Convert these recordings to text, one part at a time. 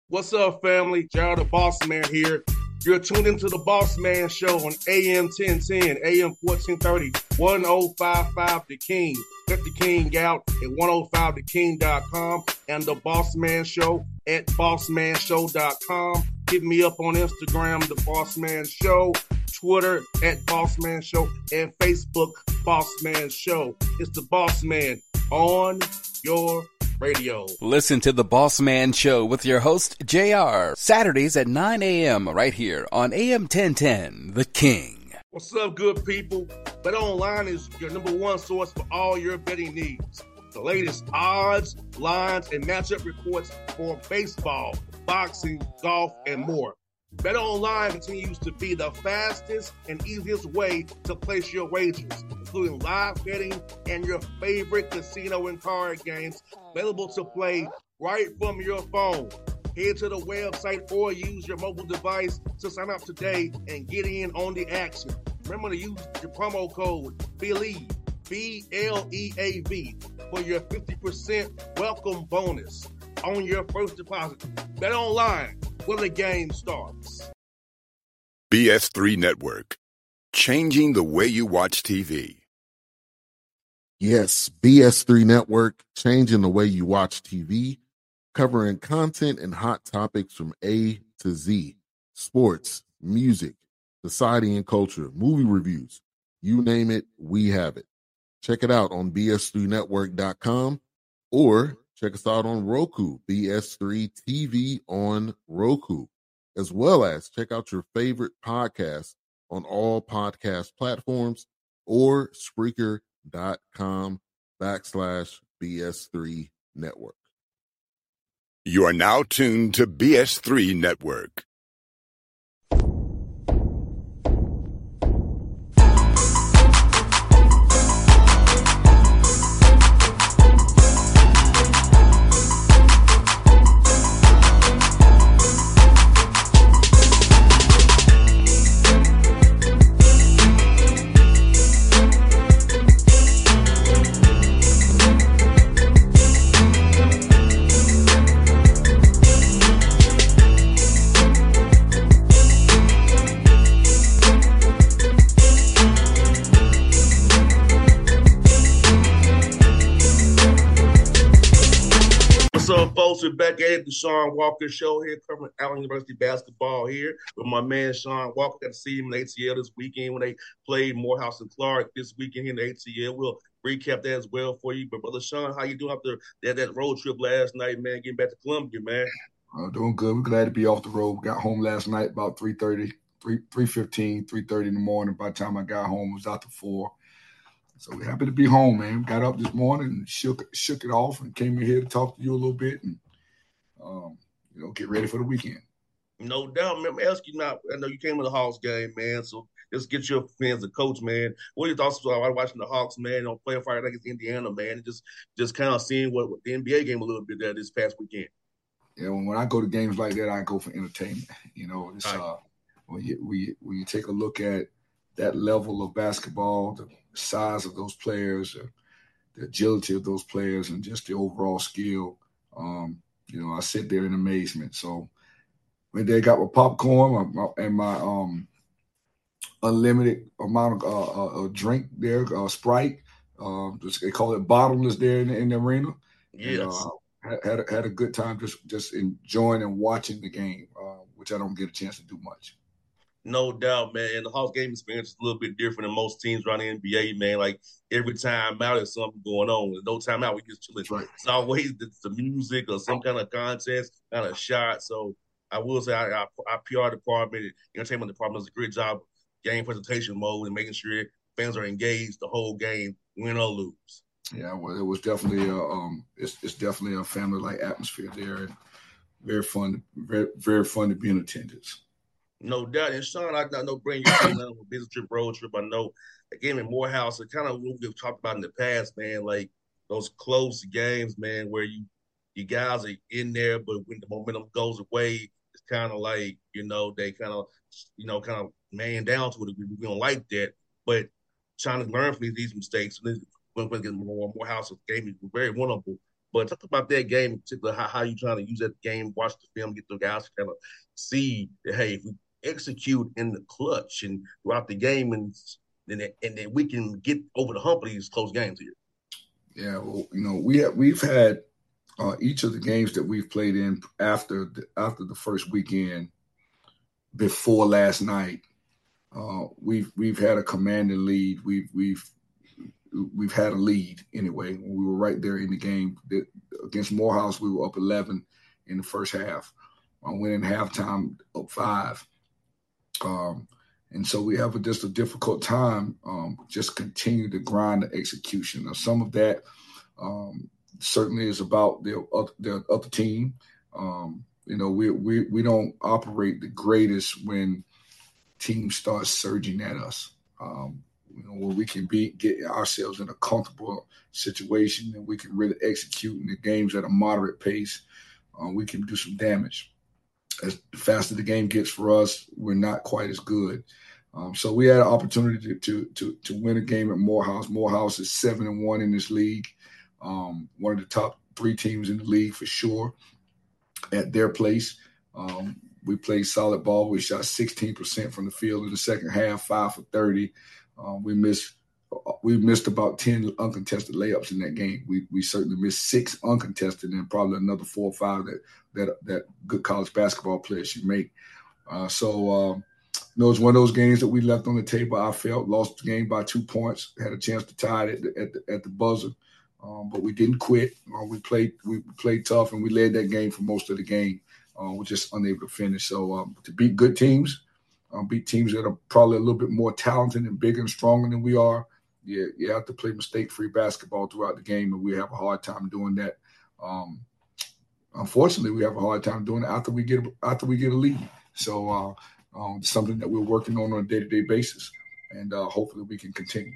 What's up, family? Gerald the Boss Man here. You're tuned into the Boss Man Show on AM 1010, AM 1430, 1055 The King. Let the King out at 105theking.com and the Boss Man Show at bossmanshow.com. Hit me up on Instagram, The Boss Man Show, Twitter at Boss Man Show, and Facebook, Boss Man Show. It's the Boss Man on your radio. Listen to the Boss Man Show with your host, JR, Saturdays at 9 a.m. right here on AM 1010, The King. What's up, good people? BetOnline is your number one source for all your betting needs. The latest odds, lines, and matchup reports for baseball, boxing, golf, and more. BetOnline continues to be the fastest and easiest way to place your wagers, including live betting and your favorite casino and card games available to play right from your phone. Head to the website or use your mobile device to sign up today and get in on the action. Remember to use your promo code BELIEVE, B-L-E-A-V, for your 50% welcome bonus on your first deposit. BetOnline, where the game starts. BS3 Network, changing the way you watch TV. Yes, BS3 Network, changing the way you watch TV, covering content and hot topics from A to Z, sports, music, society and culture, movie reviews, you name it, we have it. Check it out on bs3network.com or check us out on Roku, BS3 TV on Roku, as well as check out your favorite podcast on all podcast platforms or Spreaker.com/BS3 Network. You are now tuned to BS3 Network. We're back at the Sean Walker Show here, covering Allen University basketball here with my man Sean Walker. Got to see him in the ATL this weekend when they played Morehouse and Clark this weekend here in the ATL. We'll recap that as well for you. But Brother Sean, how you doing after that road trip last night, man, getting back to Columbia, man? Doing good. We're glad to be off the road. Got home last night about 3:15, 3:30 in the morning. By the time I got home, it was out to 4. So we're happy to be home, man. Got up this morning and shook it off and came in here to talk to you a little bit and get ready for the weekend. No doubt. Let me ask you now. I know you came to the Hawks game, man. So just get your opinion as a coach, man. What are your thoughts about watching the Hawks, man, on play Friday night against Indiana, man, and just kind of seeing what the NBA game a little bit there this past weekend? Yeah, when I go to games like that, I go for entertainment. It's when you take a look at that level of basketball, the size of those players, the agility of those players, and just the overall skill. I sit there in amazement. So when they got my popcorn and my unlimited amount of drink there, Sprite, they call it bottomless there in the arena. Yes. And, had a good time just enjoying and watching the game, which I don't get a chance to do much. No doubt, man. And the Hawks game experience is a little bit different than most teams around the NBA, man. Like every time out, there's something going on. There's no time out, we just chilling. Right. It's always the music or some kind of contest, kind of shot. So I will say our PR department, entertainment department does a great job game presentation mode and making sure fans are engaged the whole game, win or lose. Yeah, well, it was definitely it's definitely a family-like atmosphere there, and very fun to be in attendance. No doubt. And Sean, I know bring you on a business trip, road trip. I know again in Morehouse, it kind of what we've talked about in the past, man, like those close games, man, where you guys are in there, but when the momentum goes away, it's kind of like, they kind of man down to it. We don't like that. But trying to learn from these mistakes, when Morehouse game is very winnable. But talk about that game in particular, how you trying to use that game, watch the film, get the guys to kind of see that, hey, if we execute in the clutch and throughout the game, and then we can get over the hump of these close games here. Yeah, well, we've had each of the games that we've played in after the first weekend, before last night, we've had a commanding lead. We've had a lead anyway. We were right there in the game. Against Morehouse, we were up 11 in the first half. Went in halftime up 5. And so we have just a difficult time just continue to grind the execution. Now, some of that certainly is about the other team. We don't operate the greatest when teams start surging at us. Where we can get ourselves in a comfortable situation and we can really execute in the games at a moderate pace, we can do some damage. As the faster the game gets for us, we're not quite as good. So we had an opportunity to win a game at Morehouse. Morehouse is 7-1 in this league, one of the top 3 teams in the league for sure. At their place, we played solid ball. We shot 16% from the field in the second half, 5 for 30. We missed about 10 uncontested layups in that game. We certainly missed 6 uncontested and probably another 4 or 5 that good college basketball players should make. It's one of those games that we left on the table. I felt lost the game by 2 points, had a chance to tie it at the buzzer, but we didn't quit. We played tough and we led that game for most of the game. We're just unable to finish. So to beat good teams, beat teams that are probably a little bit more talented and bigger and stronger than we are, you have to play mistake-free basketball throughout the game, and we have a hard time doing that. Unfortunately, we have a hard time doing it after we get a lead. So it's something that we're working on a day-to-day basis, and hopefully we can continue.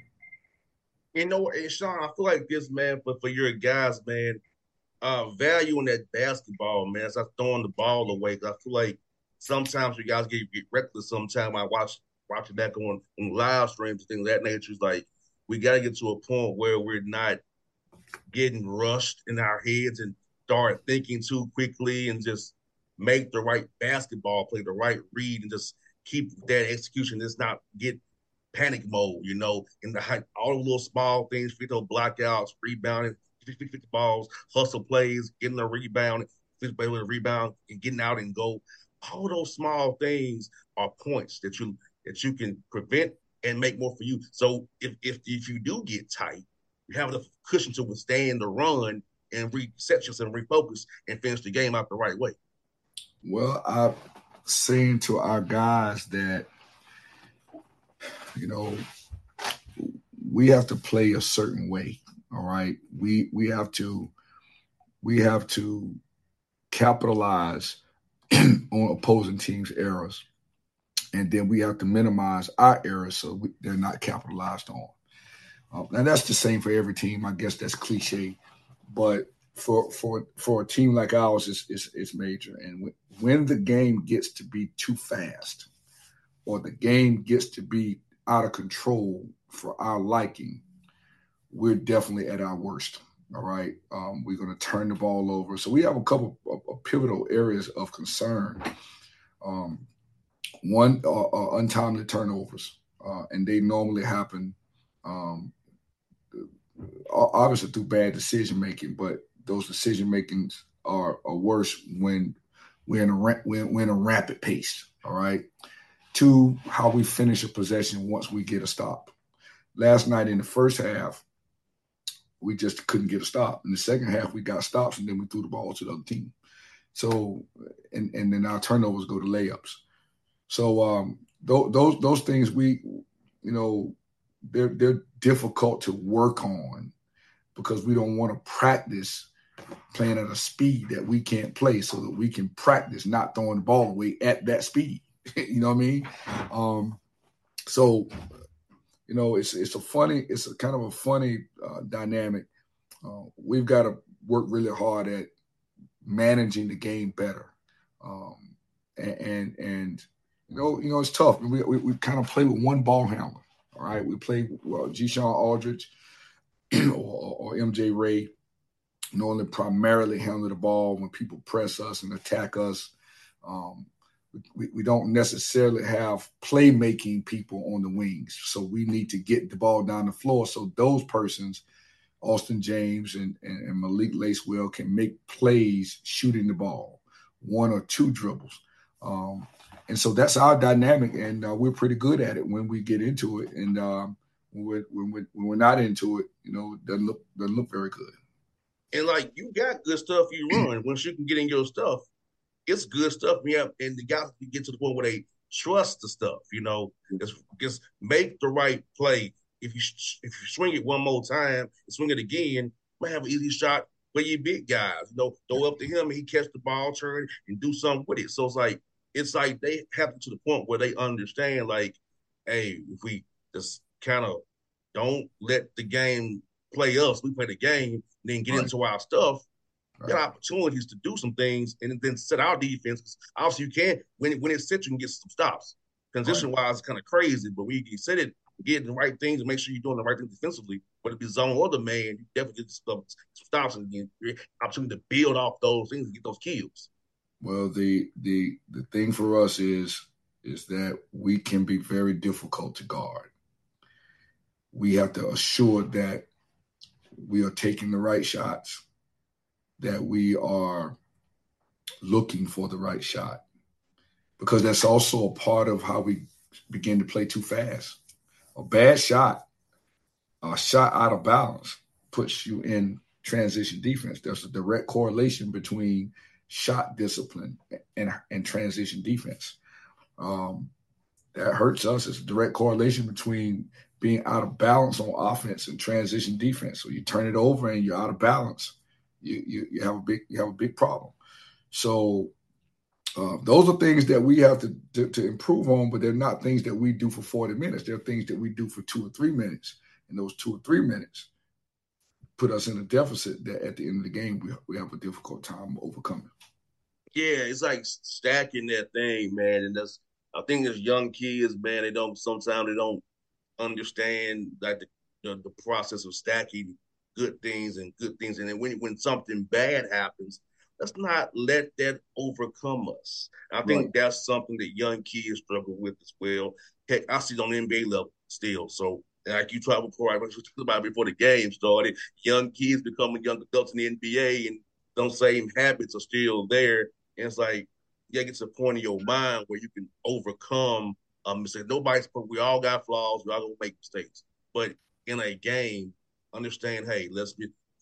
And Sean, I feel like this, man, but for your guys, man, valuing that basketball, man, as I'm throwing the ball away, because I feel like sometimes you guys get reckless. Sometimes I watch it back on live streams and things of that nature. It's like we got to get to a point where we're not getting rushed in our heads and start thinking too quickly and just make the right basketball play, the right read, and just keep that execution. Just not get panic mode, in all the little small things, free throw blockouts, rebounding, 50 balls, hustle plays, getting a rebound, 50 with a rebound, and getting out and go. All those small things are points that you can prevent and make more for you. So if you do get tight, you have enough cushion to withstand the run and reset yourself and refocus and finish the game out the right way. Well, I'm saying to our guys that, we have to play a certain way. All right. We have to capitalize on opposing teams' errors, and then we have to minimize our errors so they're not capitalized on. Now that's the same for every team. I guess that's cliche, but for a team like ours, it's major. And when the game gets to be too fast, or the game gets to be out of control for our liking, we're definitely at our worst. All right. We're going to turn the ball over. So we have a couple of pivotal areas of concern. One, untimely turnovers, and they normally happen, obviously through bad decision making. But those decision makings are worse when we're in a rapid pace. All right. 2, how we finish a possession once we get a stop. Last night in the first half, we just couldn't get a stop. In the second half, we got stops, and then we threw the ball to the other team. So, and then our turnovers go to layups. So those things they're difficult to work on because we don't want to practice playing at a speed that we can't play, so that we can practice not throwing the ball away at that speed. You know what I mean? It's a kind of a funny dynamic. We've got to work really hard at managing the game better. It's tough. We kind of play with one ball handler. All right. We play G. Sean Aldridge or MJ Ray. normally primarily handle the ball when people press us and attack us. We don't necessarily have playmaking people on the wings, so we need to get the ball down the floor so those persons, Austin James and Malik Lacewell, can make plays shooting the ball, 1 or 2 dribbles. And so that's our dynamic, and we're pretty good at it when we get into it. And when we're not into it, it doesn't look very good. And like, you got good stuff you run. Once you can get in your stuff, it's good stuff. Yeah, and the guys can get to the point where they trust the stuff. Just make the right play. If you swing it one more time and swing it again, you might have an easy shot where you big guys. Throw up to him and he catch the ball, turn and do something with it. So it's like they have to the point where they understand, like, hey, if we just kind of don't let the game play us, we play the game, and then get into our stuff. Right. Got opportunities to do some things and then set our defense. Because obviously, you can when it's set, you can get some stops. Transition wise, it's kind of crazy, but when you set it, get the right things and make sure you're doing the right things defensively, whether it be zone or the man, you definitely get some stops and get opportunity to build off those things and get those kills. Well, the thing for us is that we can be very difficult to guard. We have to assure that we are taking the right shots, that we are looking for the right shot, because that's also a part of how we begin to play too fast. A bad shot, a shot out of balance, puts you in transition defense. There's a direct correlation between shot discipline and transition defense. That hurts us. It's a direct correlation between being out of balance on offense and transition defense. So you turn it over and you're out of balance. You have a big problem. So those are things that we have to improve on, but they're not things that we do for 40 minutes. They're things that we do for 2 or 3 minutes. And those 2 or 3 minutes put us in a deficit that at the end of the game, we have a difficult time overcoming. Yeah, it's like stacking that thing, man. And I think as young kids, man, sometimes they don't understand like the process of stacking good things. And then when something bad happens, let's not let that overcome us. I think that's something that young kids struggle with as well. Heck, I see it on the NBA level still. So like you talked about before the game started, young kids becoming young adults in the NBA and those same habits are still there. And it's like, yeah, get to a point in your mind where you can overcome mistakes. We all got flaws. We all gonna make mistakes. But in a game, understand, hey, let's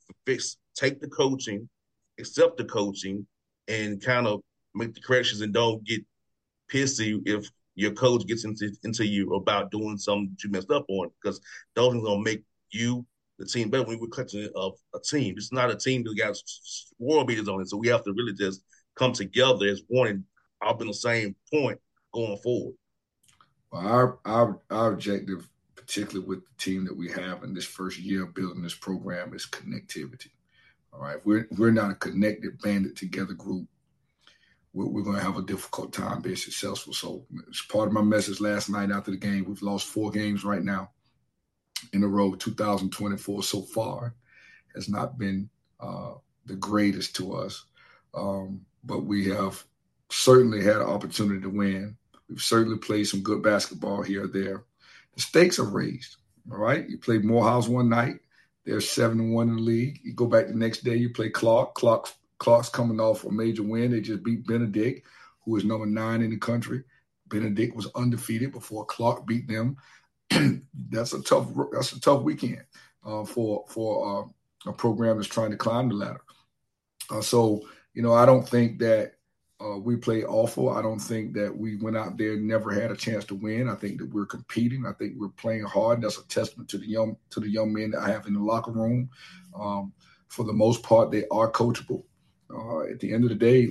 take the coaching, accept the coaching, and kind of make the corrections and don't get pissy if your coach gets into you about doing something that you messed up on, because those are going to make you, the team, better. When we're clutching of a team, it's not a team that got world beaters on it. So we have to really just come together as one and all be on the same point going forward. Well, our objective, particularly with the team that we have in this first year of building this program, is connectivity. All right, we're not a connected, banded together group. We're going to have a difficult time being successful. So it's part of my message last night after the game. We've lost 4 games right now in a row. 2024 so far has not been the greatest to us, but we have certainly had an opportunity to win. We've certainly played some good basketball here or there. The stakes are raised, all right? You play Morehouse one night. They're 7-1 in the league. You go back the next day, you play Clark. Clark's coming off a major win. They just beat Benedict, who is number 9 in the country. Benedict was undefeated before Clark beat them. That's a tough weekend for a program that's trying to climb the ladder. So I don't think that we play awful. I don't think that we went out there and never had a chance to win. I think that we're competing. I think we're playing hard. That's a testament to the young men that I have in the locker room. For the most part, they are coachable. At the end of the day,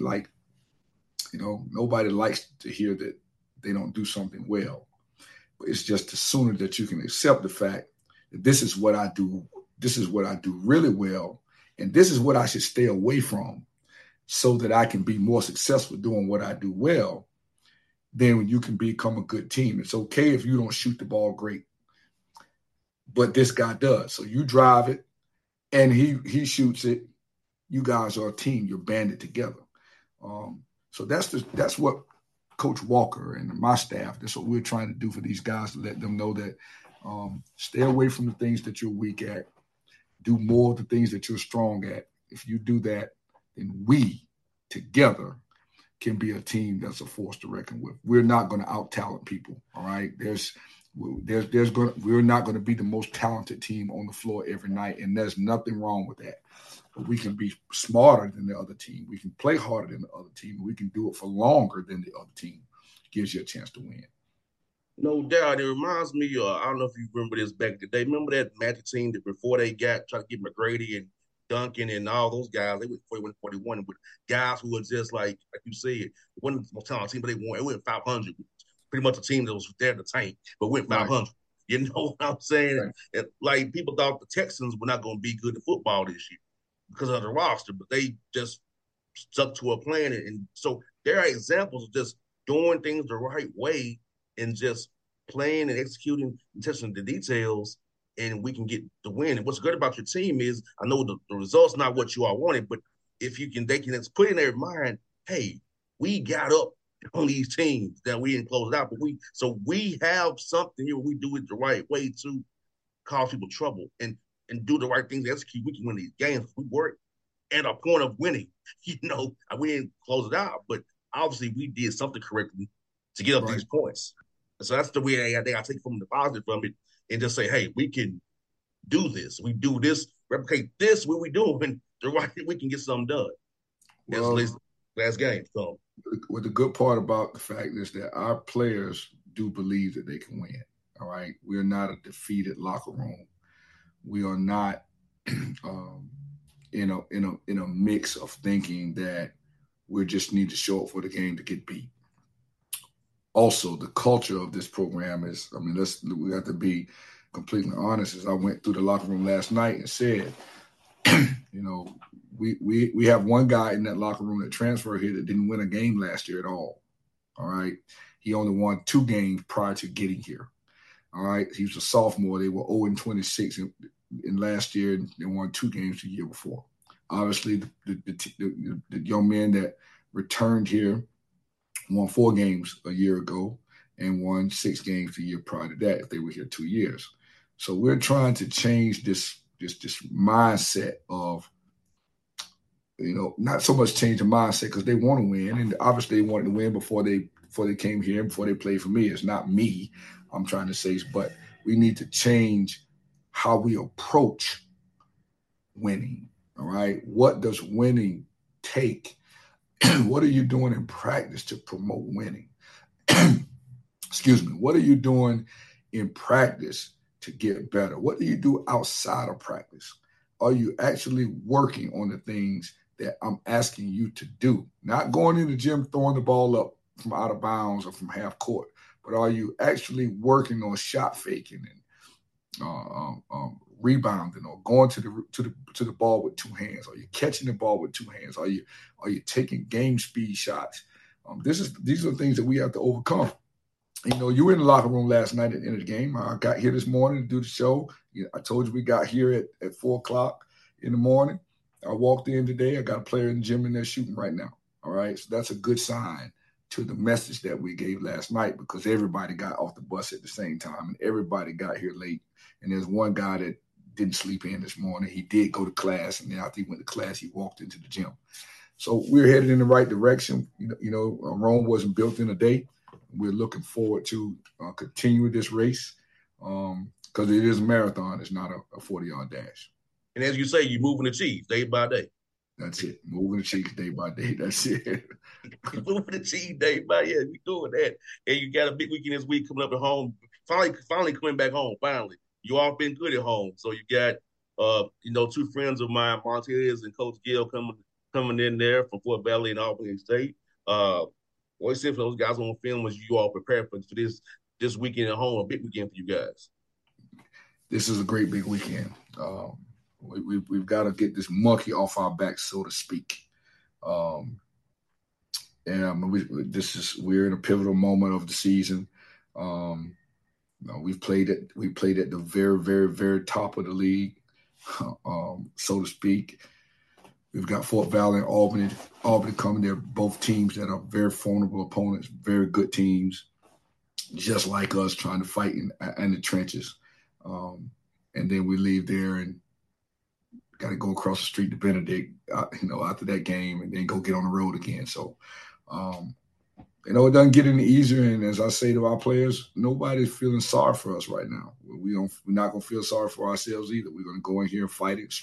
nobody likes to hear that they don't do something well. But it's just the sooner that you can accept the fact that this is what I do really well, and this is what I should stay away from so that I can be more successful doing what I do well, then you can become a good team. It's okay if you don't shoot the ball great, but this guy does. So you drive it, and he shoots it, you guys are a team. You're banded together. So that's what Coach Walker and my staff, that's what we're trying to do for these guys, to let them know that stay away from the things that you're weak at. Do more of the things that you're strong at. If you do that, then we together can be a team that's a force to reckon with. We're not going to out-talent people, all right? We're not going to be the most talented team on the floor every night, and there's nothing wrong with that. But we can be smarter than the other team. We can play harder than the other team. We can do it for longer than the other team. Gives you a chance to win. No doubt. It reminds me, I don't know if you remember this back in the day. Remember that Magic team that before they tried to get McGrady and Duncan and all those guys, they went 41 with guys who were just like you said, one of the most talented team, but they went 500. Pretty much a team that was there to tank, but went 500. Right. You know what I'm saying? Right. And, like, people thought the Texans were not going to be good at football this year because of the roster, but they just stuck to a plan. And so there are examples of just doing things the right way and just playing and executing and testing the details, and we can get the win. And what's good about your team is, I know the result's not what you all wanted, but if you can, they can put in their mind, hey, we got up on these teams that we didn't close it out, but we have something here. We do it the right way to cause people trouble and do the right things to execute. We can win these games. We work at a point of winning. You know, we didn't close it out, but obviously we did something correctly to get up these points. And so that's the way I take from the positive from it, and just say, hey, we can do this. We do this, replicate this, what we do, and the right, we can get something done. Well, that's last game. So, well, the good part about the fact is that our players do believe that they can win. All right, we're not a defeated locker room. We are not in a mix of thinking that we just need to show up for the game to get beat. Also, the culture of this program is, we have to be completely honest. As I went through the locker room last night and said, you know, we have one guy in that locker room that transferred here that didn't win a game last year at all. All right. He only won 2 games prior to getting here. All right. He was a sophomore. They were 0-26 in last year. And they won 2 games the year before. Obviously, the young man that returned here won 4 games a year ago and won 6 games the year prior to that if they were here 2 years. So we're trying to change this mindset of, you know, not so much change the mindset because they want to win, and obviously they wanted to win before they came here, before they played for me. It's not me, I'm trying to say, but we need to change how we approach winning. All right, what does winning take? What are you doing in practice to promote winning? Excuse me. What are you doing in practice to get better? What do you do outside of practice? Are you actually working on the things that I'm asking you to do? Not going in the gym, throwing the ball up from out of bounds or from half court, but are you actually working on shot faking and rebounding or going to the ball with 2 hands? Are you catching the ball with 2 hands? Are you taking game speed shots? These are things that we have to overcome. You know, you were in the locker room last night at the end of the game. I got here this morning to do the show. I told you we got here at 4:00 in the morning. I walked in today. I got a player in the gym and they're shooting right now. All right. So that's a good sign to the message that we gave last night, because everybody got off the bus at the same time and everybody got here late. And there's one guy that didn't sleep in this morning. He did go to class, and then after he went to class, he walked into the gym. So we're headed in the right direction. Rome wasn't built in a day. We're looking forward to continuing this race because it is a marathon. It's not a 40-yard dash. And as you say, you're moving the cheese day by day. That's it. Moving the cheese day by day. That's it. Moving the cheese day by day. We're doing that. And you got a big weekend this week coming up at home. Finally coming back home. Finally, you all been good at home. So you got, 2 friends of mine, Montez and Coach Gill, coming in there from Fort Valley and Albany State. What for those guys on film as you all prepare for this weekend at home, a big weekend for you guys? This is a great big weekend. We've got to get this monkey off our back, so to speak. We're in a pivotal moment of the season. We played at the very, very, very top of the league, so to speak. We've got Fort Valley and Albany coming. They're both teams that are very formidable opponents, very good teams, just like us, trying to fight in the trenches. And then we leave there and got to go across the street to Benedict, after that game, and then go get on the road again. So, it doesn't get any easier. And as I say to our players, nobody's feeling sorry for us right now. We're not going to feel sorry for ourselves either. We're going to go in here and fight it,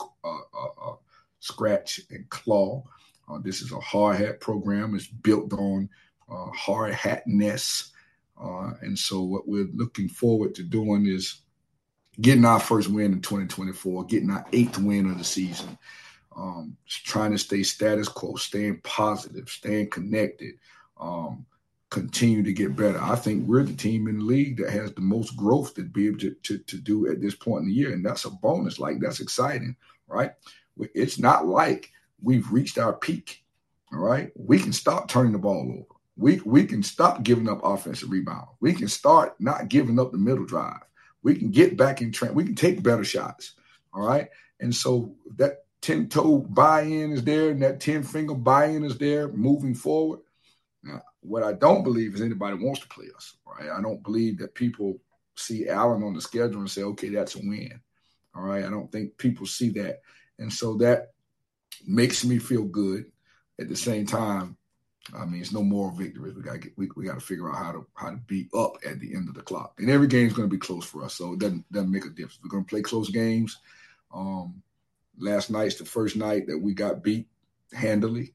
scratch and claw. This is a hard hat program. It's built on hard hatness. And so what we're looking forward to doing is getting our first win in 2024, getting our 8th win of the season, trying to stay status quo, staying positive, staying connected, continue to get better. I think we're the team in the league that has the most growth to be able to do at this point in the year. And that's a bonus. Like, that's exciting, right? It's not like we've reached our peak, all right? We can stop turning the ball over. We can stop giving up offensive rebound. We can start not giving up the middle drive. We can get back in trend. We can take better shots, all right? And so that 10-toe buy-in is there, and that 10-finger buy-in is there moving forward. Now, what I don't believe is anybody wants to play us, right? I don't believe that people see Allen on the schedule and say, okay, that's a win, all right? I don't think people see that. And so that makes me feel good. At the same time, I mean, it's no moral victory. We got to figure out how to be up at the end of the clock. And every game is going to be close for us, so it doesn't make a difference. We're going to play close games. Last night's the first night that we got beat handily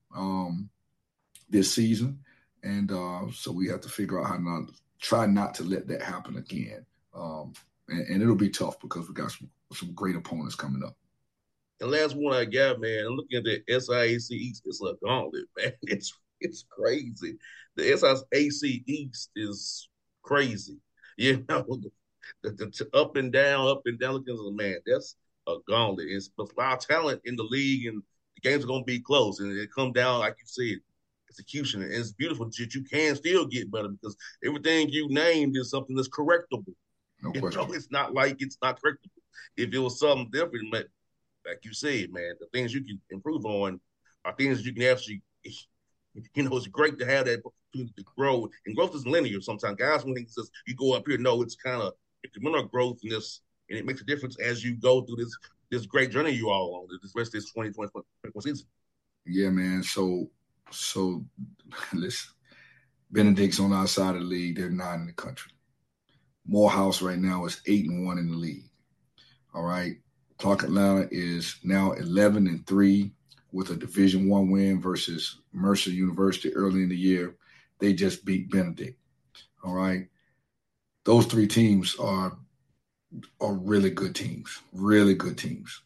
this season, and so we have to figure out how to try not to let that happen again. And it'll be tough because we got some great opponents coming up. And last one I got, man, I'm looking at the SIAC East. It's a gauntlet, man. It's crazy. The SIAC East is crazy. The up and down. Looking at the man, that's a gauntlet. It's a lot of talent in the league, and the games are going to be close. And it come down, like you said, execution. And it's beautiful that you can still get better because everything you named is something that's correctable. No question. It's not like it's not correctable. If it was something different, but like you said, man, the things you can improve on are things you can actually, it's great to have that opportunity to grow. And growth is linear sometimes. Guys, when he says you go up here, no, it's kind of incremental growth and it makes a difference as you go through this great journey you all on, this rest of this 2024 season. Yeah, man. So listen, Benedict's on our side of the league. They're 9 in the country. Morehouse right now is 8-1 in the league. All right. Clark Atlanta is now 11-3 with a Division I win versus Mercer University early in the year. They just beat Benedict. All right. Those 3 teams are really good teams. Really good teams.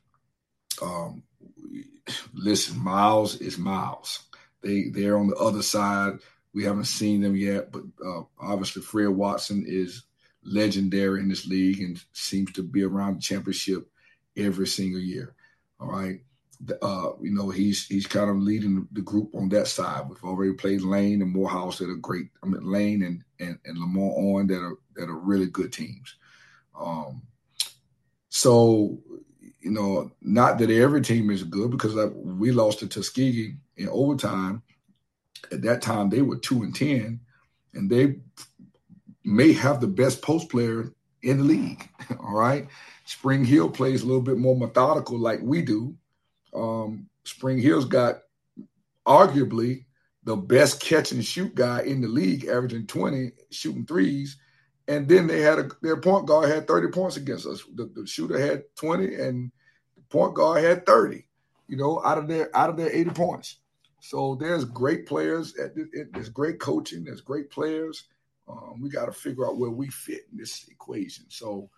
Listen, Miles is Miles. They're on the other side. We haven't seen them yet, but obviously Fred Watson is legendary in this league and seems to be around the championship every single year. All right. He's kind of leading the group on that side. We've already played Lane and Morehouse that are great. I mean, Lane and Lamont Owen that are really good teams. Not that every team is good because we lost to Tuskegee in overtime. At that time, they were 2-10, and they may have the best post player in the league. All right. Spring Hill plays a little bit more methodical like we do. Spring Hill's got arguably the best catch and shoot guy in the league, averaging 20, shooting threes. And then their point guard had 30 points against us. The shooter had 20 and the point guard had 30, out of their 80 points. So there's great players. There's great coaching. There's great players. We got to figure out where we fit in this equation. So,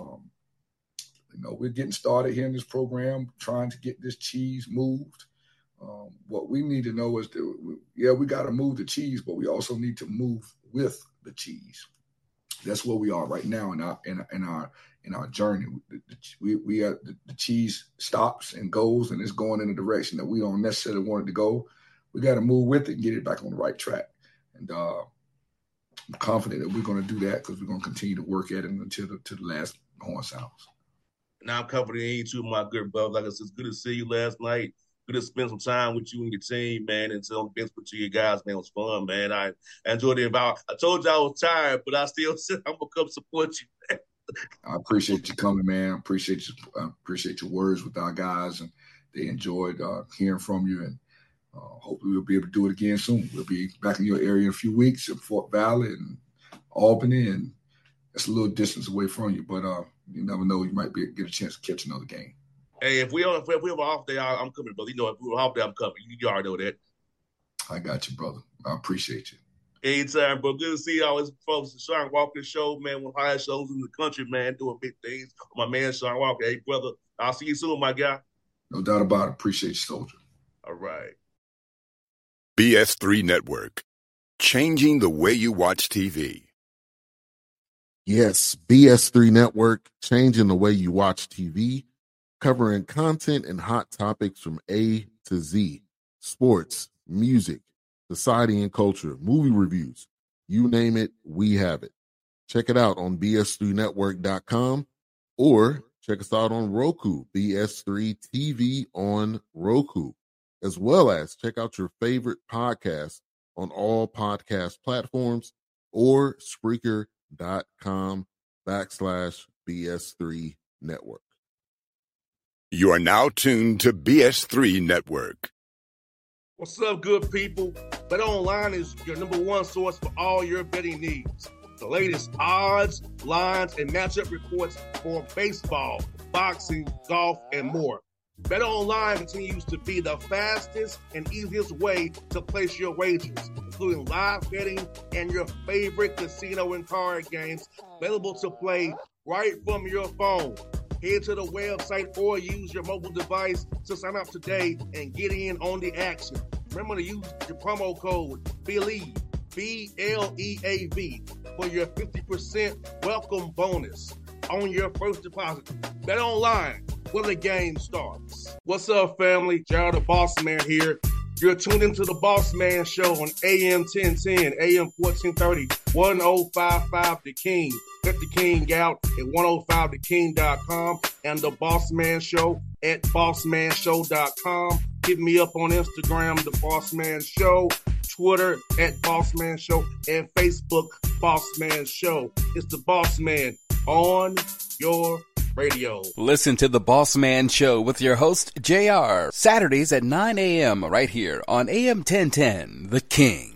we're getting started here in this program, trying to get this cheese moved. What we need to know is we got to move the cheese, but we also need to move with the cheese. That's where we are right now in our journey. The cheese stops and goes, and it's going in a direction that we don't necessarily want it to go. We got to move with it and get it back on the right track. And I'm confident that we're going to do that because we're going to continue to work at it until the last horn sounds. Now I'm confident in you too, my good brother. Like I said, it's good to see you last night. good to spend some time with you and your team, man, and sit on the bench with you guys, man. It was fun, man. I enjoyed it. I told you I was tired, but I still said I'm going to come support you, man. I appreciate you coming, man. I appreciate your words with our guys, and they enjoyed hearing from you. And hopefully we'll be able to do it again soon. We'll be back in your area in a few weeks in Fort Valley and Albany, and it's a little distance away from you, but you never know. You might get a chance to catch another game. Hey, if we have an off day, I'm coming, brother. You know, if we have an off day, I'm coming. You already know that. I got you, brother. I appreciate you. Anytime, bro. Good to see all his folks. The Sean Walker Show, man, one of the highest shows in the country, man, doing big things. My man, Sean Walker. Hey, brother, I'll see you soon, my guy. No doubt about it. Appreciate you, soldier. All right. BS3 Network, changing the way you watch TV. Yes, BS3 Network, changing the way you watch TV, covering content and hot topics from A to Z, sports, music, society and culture, movie reviews, you name it, we have it. Check it out on bs3network.com or check us out on Roku, BS3 TV on Roku, as well as check out your favorite podcast on all podcast platforms or Spreaker.com/BS3 Network. You are now tuned to BS3 Network. What's up, good people? BetOnline is your number one source for all your betting needs. The latest odds, lines, and matchup reports for baseball, boxing, golf, and more. BetOnline continues to be the fastest and easiest way to place your wagers, including live betting and your favorite casino and card games available to play right from your phone. Head to the website or use your mobile device to sign up today and get in on the action. Remember to use your promo code BELIEVE, BLEAV, for your 50% welcome bonus on your first deposit. Bet online where the game starts. What's up, family? Gerald the Boss Man here. You're tuned into the Boss Man Show on AM 1010, AM 1430, 1055 The King. Let the King out at 105theking.com and the Boss Man Show at bossmanshow.com. Hit me up on Instagram, The Boss Man Show, Twitter at Boss Man Show, and Facebook, Boss Man Show. It's the Boss Man on your radio. Listen to the Boss Man Show with your host, JR, Saturdays at 9 a.m. right here on AM 1010, The King.